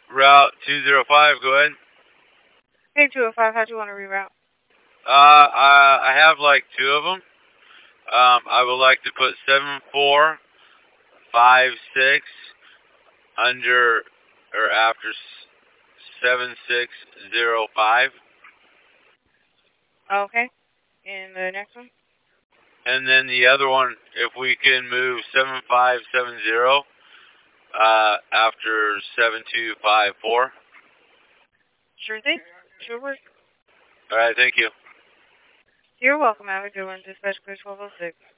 Route 205, go ahead. Hey, 205, how'd you want to reroute? I have like two of them. I would like to put 7456 under or after 7605. Okay. And the next one? And then the other one, if we can move 7570 after 7254. Sure thing. Sure works. All right, thank you. You're welcome. Have a good one. Dispatch clear 1206.